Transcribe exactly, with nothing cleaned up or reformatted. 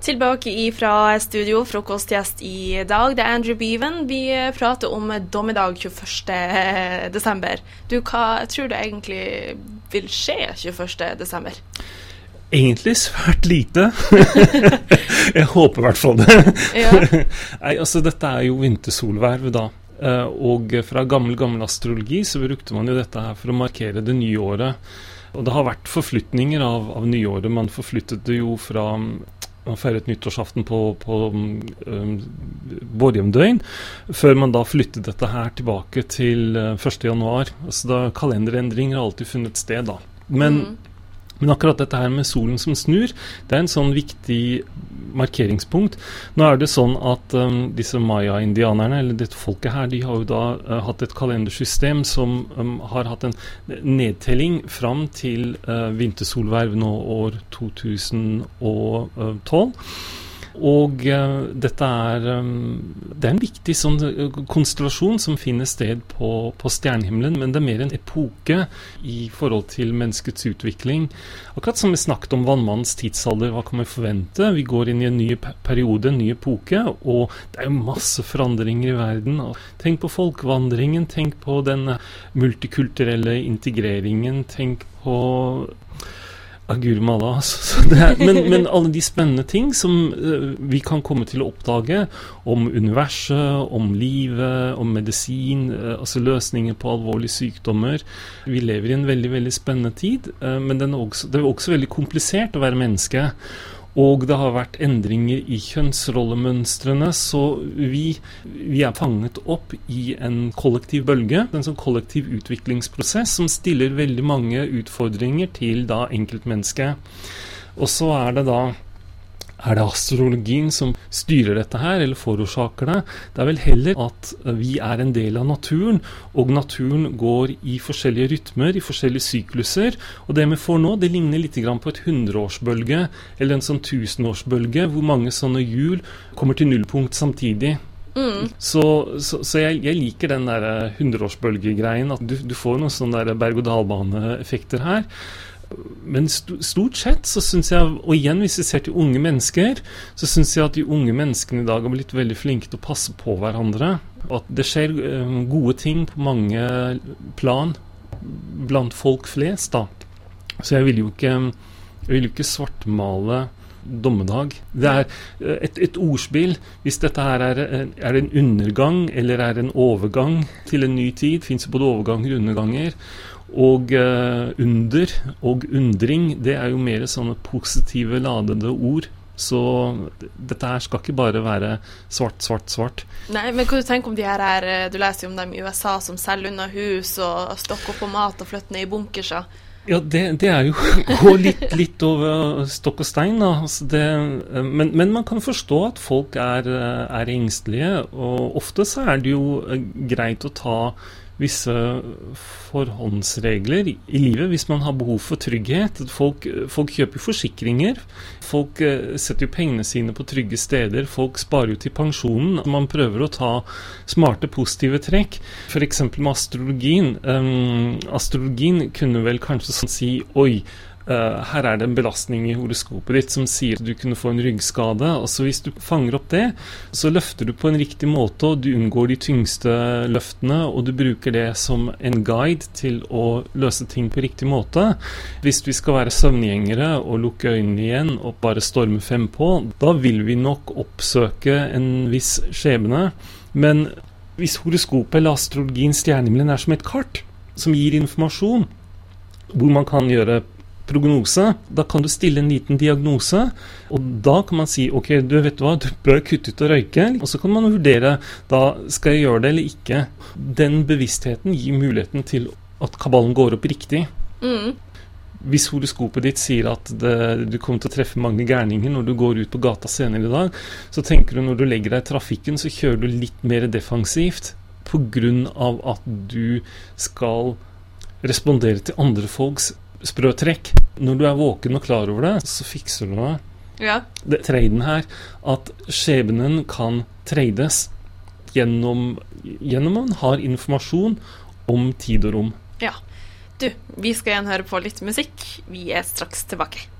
Tilbake fra studio, frokostgjest i dag. Det er Andrew Bevan. Vi prater om dommedag tjueførste desember. Du, hva tror du egentlig vil skje tjueførste desember? Egentlig svært lite. Jeg håper i hvert fall det. Ja. Nei, altså dette er jo vintersolverv da. Og fra gammel, gammel astrologi så brukte man jo dette her for å markere det nye året. Og det har vært forflytninger av, av nyåret. Man forflyttet det jo fra... Man feiret nyttårsaften på, på um, Borgemdøgn, før man da flyttet dette her tilbake til uh, første januar. Altså da kalenderendringer har alltid funnet sted da. Men, mm. men akkurat dette her med solen som snur, det er en sånn viktig markeringspunkt. Nå er det sånn at um, disse Maya-indianerne, eller dette folket her, de har jo da uh, hatt et kalendersystem som um, har hatt en nedtelling fram til uh, vintersolverv nå år to tusen og tolv. Og uh, dette er, um, det er en viktig sånn uh, konstellasjon som finner sted på, på stjernehimmelen, men det er mer en epoke i forhold til menneskets utvikling. Akkurat som vi snakket om vannmannens tidsalder, hva kan vi forvente? Vi går inn i en ny periode, en ny epoke, og det er jo masse forandringer i verden. Tenk på folkevandringen, tenk på den multikulturelle integreringen, tenk på... Agurmala, altså. men, men alle de spennende ting som uh, vi kan komme til å oppdage om universet, om livet, om medisin, uh, altså løsninger på alvorlige sykdommer. Vi lever i en veldig, veldig spennende tid, uh, men den er også, det er også veldig komplisert å være menneske. Og det har vært endringer i kjønnsrollemønstrene, så vi, vi er fanget opp i en kollektiv bølge, en sånn kollektiv utviklingsprosess som stiller veldig mange utfordringer til da enkeltmennesket. Og så er det da, er det astrologien som styrer dette her, eller forårsaker det? Det er vel heller at vi er en del av naturen, og naturen går i forskjellige rytmer, i forskjellige sykluser, og det vi får nå, det ligner litt grann på et hundreårsbølge, eller en sånn tusenårsbølge, hvor mange sånne hjul kommer til nullpunkt samtidig. Mm. Så, så, så jeg, jeg liker den der hundreårsbølgegreien, at du, du får noen sånne der berg-og-dal-bane-effekter her. Men st- stort sett så synes jeg, og igjen hvis vi ser til unge mennesker, så synes jeg at de unge menneskene i dag har blitt veldig flinke til å passe på hverandre. At det skjer uh, gode ting på mange plan blant folk flest da. Så jeg vil jo ikke, jeg vil jo ikke svartmale dommedag. Det er et, et ordspill. Hvis dette her er, er en undergang eller er en overgang til en ny tid, finnes både overganger og underganger. Og uh, under og undring, det er jo mer sånne positive ladede ord. Så dette her skal ikke bare være svart, svart, svart. Nei, men hva du tenker om de her, her du leser jo om dem i U S A som selger unna hus og stokker opp på mat og flytter ned i bunkerser? Ja, det, det er jo gå litt, litt over stokk og stein da. Altså det, men, men man kan forstå at folk er, er engstelige, og ofte så er det jo greit å ta visse forhåndsregler i livet hvis man har behov for trygghet. Folk, folk kjøper forsikringer, folk setter jo pengene sine på trygge steder, folk sparer jo til pensjonen. Man prøver å ta smarte, positive trekk. For eksempel med astrologien. Um, astrologien kunne vel kanskje sånn si, oi, Uh, her er det en belastning i horoskopet ditt som sier at du kunne få en ryggskade. Altså hvis du fanger opp det, så løfter du på en riktig måte, og du unngår de tyngste løftene, og du bruker det som en guide til å løse ting på riktig måte. Hvis vi skal være søvngjengere og lukke øynene igjen og bare storme fem på, da vil vi nok oppsøke en viss skjebne. Men hvis horoskopet eller astrologiens stjernehimmelen er som et kart som gir informasjon, hvor man kan gjøre prognose, da kan du stille en liten diagnose, og da kan man si, ok, du vet hva, du bør kutte ut og røyke, og så kan man vurdere, da skal jeg gjøre det eller ikke. Den bevisstheten gir muligheten til at kabalen går opp riktig. Mm. Hvis horoskopet ditt sier at det, du kommer til å treffe mange gærninger når du går ut på gata senere i dag, så tenker du når du legger deg i trafikken, så kjører du litt mer defensivt, på grunn av at du skal respondere til andre folks sprøtrekk. Når du er våken og klar over det, så fikser du det. Ja. Det traden her, at skjebnen kan trades gjennom, gjennom man har informasjon om tid og rom. Ja. Du, vi skal igjen høre på litt musikk. Vi er straks tilbake.